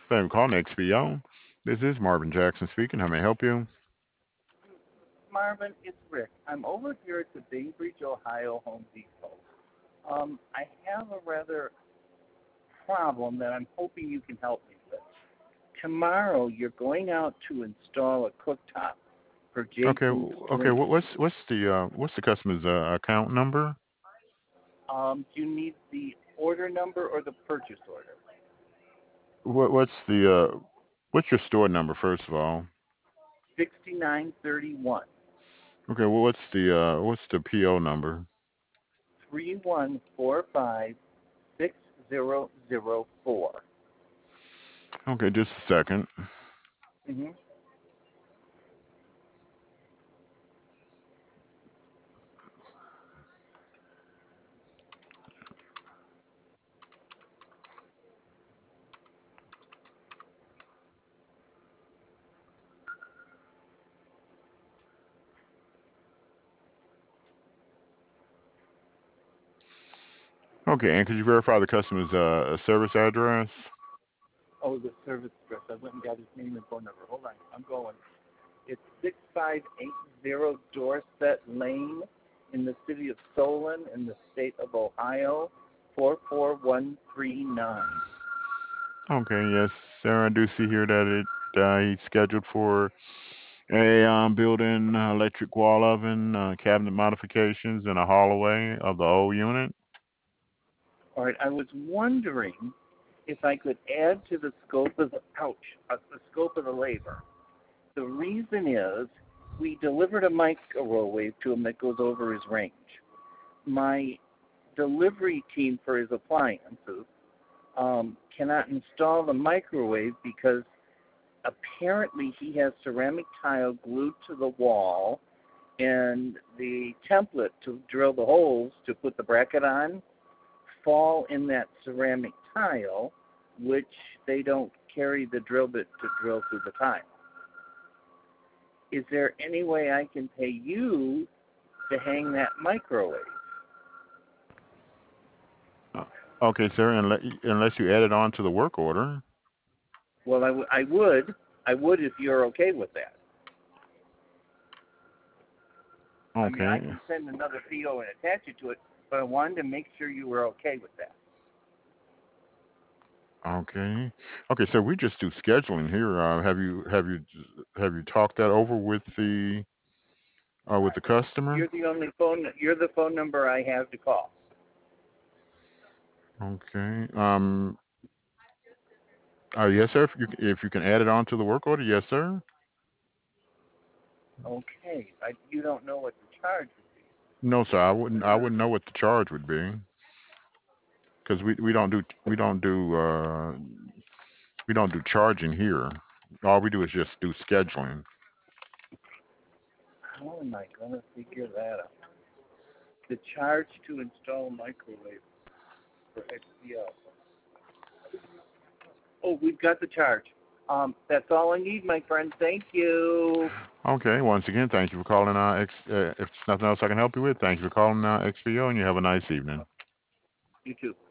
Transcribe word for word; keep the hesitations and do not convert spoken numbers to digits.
Thank you for calling X P O. This is Marvin Jackson speaking. How may I help you? Marvin, it's Rick. I'm over here at the Bainbridge, Ohio Home Depot. Um, I have a rather problem that I'm hoping you can help me with. Tomorrow, you're going out to install a cooktop for J. Okay, Booth w- okay. What, Printing. what's what's the uh, what's the customer's uh, account number? Um, do you need the order number or the purchase order? What what's the uh, what's your store number first of all? sixty-nine thirty-one, Okay, well, what's the uh, what's the P O number? three one four five six zero zero four. Okay, just a second. Mm-hmm. Okay, and could you verify the customer's uh, service address? Oh, the service address. I went and got his name and phone number. Hold on. I'm going. It's six five eight zero Dorset Lane in the city of Solon in the state of Ohio, four four one three nine. Okay, yes, sir. I do see here that it uh, he's scheduled for a um, built-in uh, electric wall oven, uh, cabinet modifications, and a hallway of the old unit. All right, I was wondering if I could add to the scope of the ouch, uh, the scope of the labor. The reason is we delivered a microwave to him that goes over his range. My delivery team for his appliances um, cannot install the microwave because apparently he has ceramic tile glued to the wall, and the template to drill the holes to put the bracket on fall in that ceramic tile, which they don't carry the drill bit to drill through the tile. Is there any way I can pay you to hang that microwave? Uh, Okay, sir, unless, unless you add it on to the work order. Well, I, w- I would. I would if you're okay with that. I mean, I Okay, can send another P O and attach it to it, but I wanted to make sure you were okay with that. okay, okay, sir. We just do scheduling here. Uh, have you have you have you talked that over with the uh, with the customer? You're the only phone. You're the phone number I have to call. Okay. Um. Uh, yes, sir. If you if you can add it on to the work order, yes, sir. Okay. I, you don't know what the charge would be. No, sir. I wouldn't. I wouldn't know what the charge would be because we we don't do we don't do uh we don't do charging here. All we do is just do scheduling. How am I going to figure that out? The charge to install a microwave for X P L. Oh, we've got the charge. Um, that's all I need, my friend. Thank you. Okay. Once again, thank you for calling. Uh, X, uh, if there's nothing else I can help you with, thank you for calling uh, X P O, and you have a nice evening. You too.